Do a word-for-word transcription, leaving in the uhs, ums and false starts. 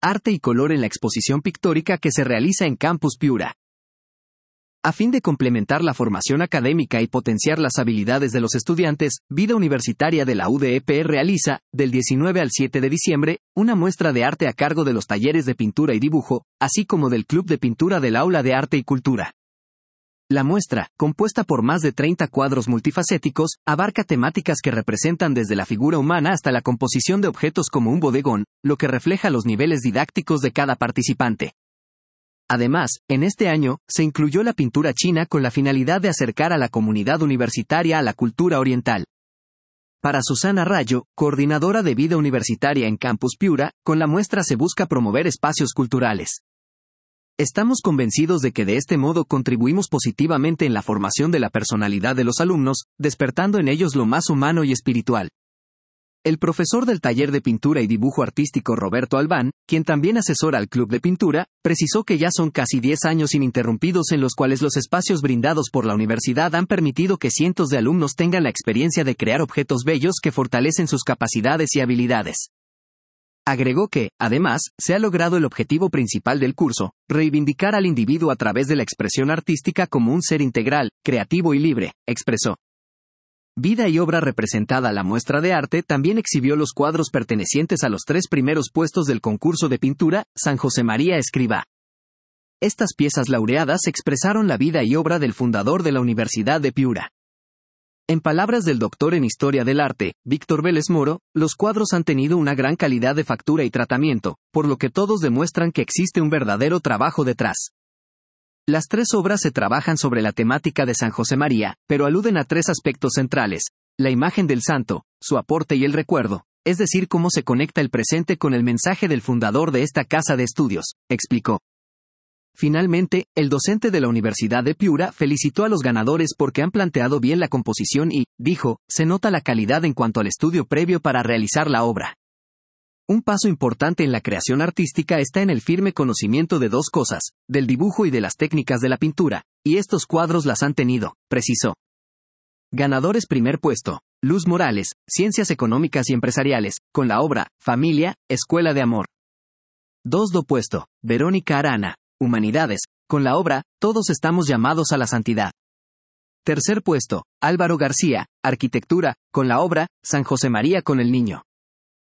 Arte y color en la exposición pictórica que se realiza en Campus Piura. A fin de complementar la formación académica y potenciar las habilidades de los estudiantes, Vida Universitaria de la U D E P realiza, del diecinueve al siete de diciembre, una muestra de arte a cargo de los talleres de pintura y dibujo, así como del Club de Pintura del Aula de Arte y Cultura. La muestra, compuesta por más de treinta cuadros multifacéticos, abarca temáticas que representan desde la figura humana hasta la composición de objetos como un bodegón, lo que refleja los niveles didácticos de cada participante. Además, en este año, se incluyó la pintura china con la finalidad de acercar a la comunidad universitaria a la cultura oriental. Para Susana Rayo, coordinadora de Vida Universitaria en Campus Piura, con la muestra se busca promover espacios culturales. Estamos convencidos de que de este modo contribuimos positivamente en la formación de la personalidad de los alumnos, despertando en ellos lo más humano y espiritual. El profesor del taller de pintura y dibujo artístico Roberto Albán, quien también asesora al Club de Pintura, precisó que ya son casi diez años ininterrumpidos en los cuales los espacios brindados por la universidad han permitido que cientos de alumnos tengan la experiencia de crear objetos bellos que fortalecen sus capacidades y habilidades. Agregó que, además, se ha logrado el objetivo principal del curso, reivindicar al individuo a través de la expresión artística como un ser integral, creativo y libre, expresó. Vida y obra representada a la muestra de arte también exhibió los cuadros pertenecientes a los tres primeros puestos del concurso de pintura, San José María Escrivá. Estas piezas laureadas expresaron la vida y obra del fundador de la Universidad de Piura. En palabras del doctor en Historia del Arte, Víctor Vélez Moro, los cuadros han tenido una gran calidad de factura y tratamiento, por lo que todos demuestran que existe un verdadero trabajo detrás. Las tres obras se trabajan sobre la temática de San José María, pero aluden a tres aspectos centrales: la imagen del santo, su aporte y el recuerdo, es decir, cómo se conecta el presente con el mensaje del fundador de esta casa de estudios, explicó. Finalmente, el docente de la Universidad de Piura felicitó a los ganadores porque han planteado bien la composición y, dijo, se nota la calidad en cuanto al estudio previo para realizar la obra. Un paso importante en la creación artística está en el firme conocimiento de dos cosas, del dibujo y de las técnicas de la pintura, y estos cuadros las han tenido, precisó. Ganadores primer puesto, Luz Morales, Ciencias Económicas y Empresariales, con la obra, Familia, Escuela de Amor. Dos do puesto, Verónica Arana, Humanidades, con la obra, Todos estamos llamados a la santidad. Tercer puesto, Álvaro García, Arquitectura, con la obra, San José María con el niño.